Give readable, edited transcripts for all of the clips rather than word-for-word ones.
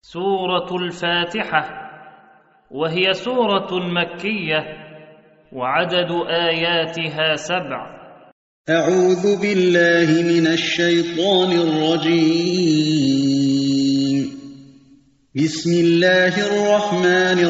سورة الفاتحة، وهي سورة مكية، وعدد آياتها 7. أعوذ بالله من الشيطان الرجيم. بسم الله الرحمن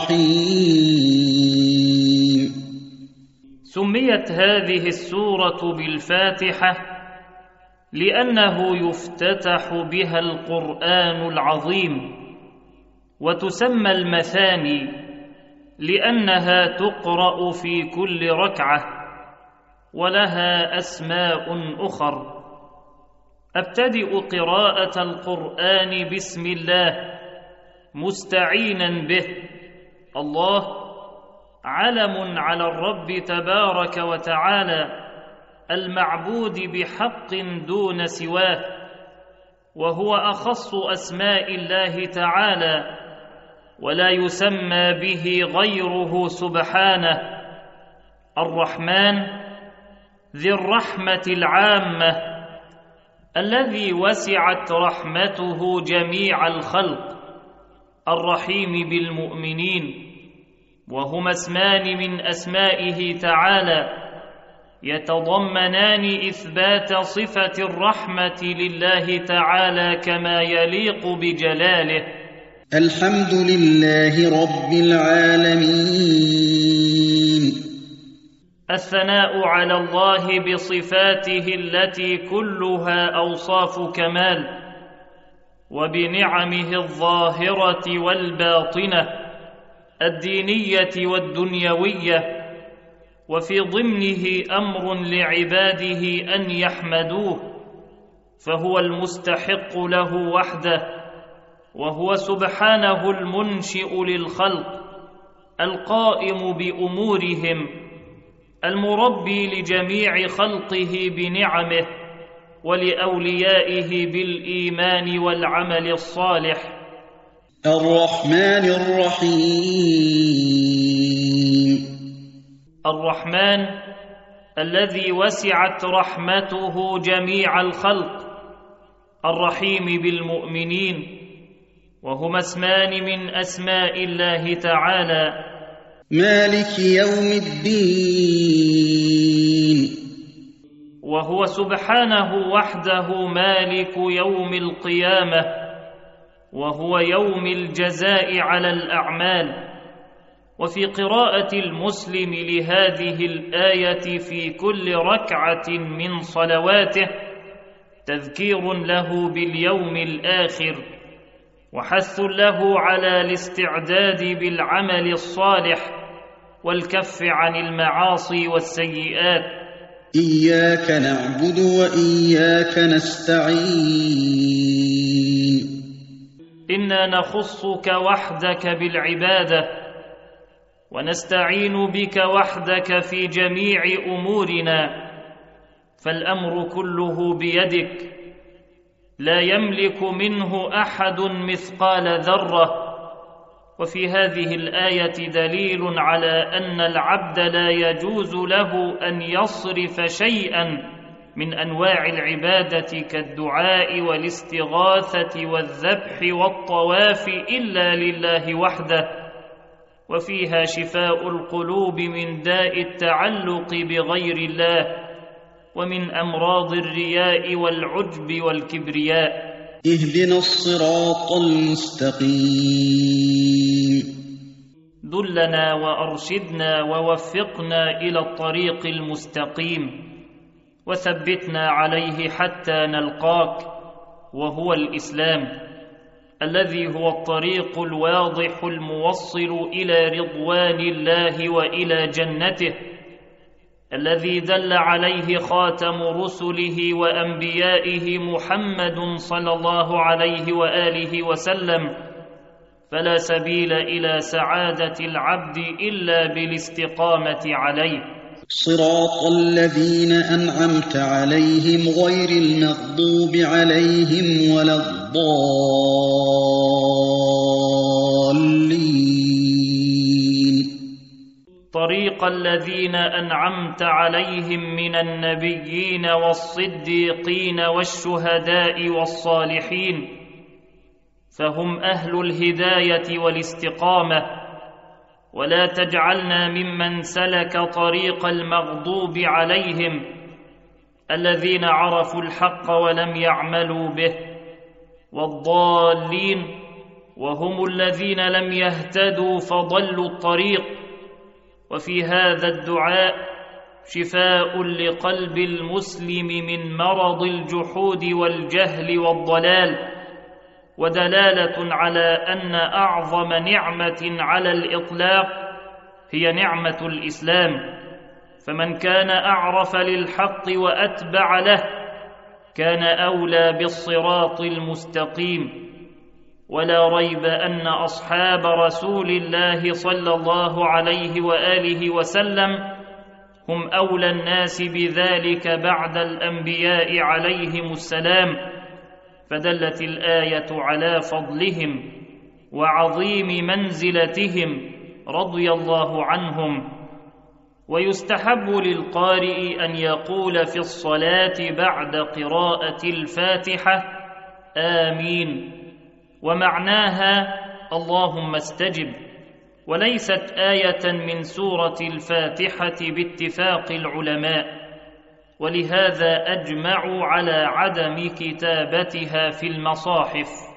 الرحيم. سميت هذه السورة بالفاتحة لأنه يفتتح بها القرآن العظيم، وتسمى المثاني لأنها تقرأ في كل ركعة، ولها أسماء أخر. أبتدئ قراءة القرآن بسم الله مستعينا به. الله علم على الرب تبارك وتعالى المعبود بحق دون سواه، وهو أخص أسماء الله تعالى، ولا يسمى به غيره سبحانه. الرحمن ذي الرحمة العامة، الذي وسعت رحمته جميع الخلق. الرحيم بالمؤمنين، وهما اسمان من أسمائه تعالى يتضمنان إثبات صفة الرحمة لله تعالى كما يليق بجلاله. الحمد لله رب العالمين. الثناء على الله بصفاته التي كلها أوصاف كمال، وبنعمه الظاهرة والباطنة، الدينية والدنيوية، وفي ضمنه أمر لعباده أن يحمدوه، فهو المستحق له وحده، وهو سبحانه المنشئ للخلق، القائم بأمورهم، المربي لجميع خلقه بنعمه، ولأوليائه بالإيمان والعمل الصالح. الرحمن الرحيم. الرحمن الذي وسعت رحمته جميع الخلق، الرحيم بالمؤمنين، وهما اسمان من أسماء الله تعالى. مالك يوم الدين، وهو سبحانه وحده مالك يوم القيامة، وهو يوم الجزاء على الأعمال. وفي قراءة المسلم لهذه الآية في كل ركعة من صلواته تذكير له باليوم الآخر، وحث له على الاستعداد بالعمل الصالح والكف عن المعاصي والسيئات. إياك نعبد وإياك نستعين. إنا نخصك وحدك بالعبادة، ونستعين بك وحدك في جميع أمورنا، فالأمر كله بيدك، لا يملك منه أحد مثقال ذرة. وفي هذه الآية دليل على أن العبد لا يجوز له أن يصرف شيئا من أنواع العبادة كالدعاء والاستغاثة والذبح والطواف إلا لله وحده. وفيها شفاء القلوب من داء التعلق بغير الله، ومن أمراض الرياء والعجب والكبرياء. اهدنا الصراط المستقيم. دلنا وأرشدنا ووفقنا إلى الطريق المستقيم، وثبتنا عليه حتى نلقاك، وهو الإسلام الذي هو الطريق الواضح الموصل إلى رضوان الله وإلى جنته، الذي دل عليه خاتم رسله وأنبيائه محمد صلى الله عليه وآله وسلم. فلا سبيل إلى سعادة العبد إلا بالاستقامة عليه. صراط الذين أنعمت عليهم غير المغضوب عليهم ولا الضالين. طريق الذين أنعمت عليهم من النبيين والصديقين والشهداء والصالحين، فهم أهل الهداية والاستقامة، ولا تجعلنا ممن سلك طريق المغضوب عليهم الذين عرفوا الحق ولم يعملوا به، والضالين وهم الذين لم يهتدوا فضلوا الطريق. وفي هذا الدعاء شفاء لقلب المسلم من مرض الجحود والجهل والضلال، ودلالة على أن أعظم نعمة على الإطلاق هي نعمة الإسلام، فمن كان أعرف للحق وأتبع له كان أولى بالصراط المستقيم. ولا ريب أن أصحاب رسول الله صلى الله عليه وآله وسلم هم أولى الناس بذلك بعد الأنبياء عليهم السلام، فدلت الآية على فضلهم وعظيم منزلتهم رضي الله عنهم. ويستحب للقارئ أن يقول في الصلاة بعد قراءة الفاتحة آمين، ومعناها اللهم استجب، وليست آية من سورة الفاتحة باتفاق العلماء، ولهذا أجمعوا على عدم كتابتها في المصاحف.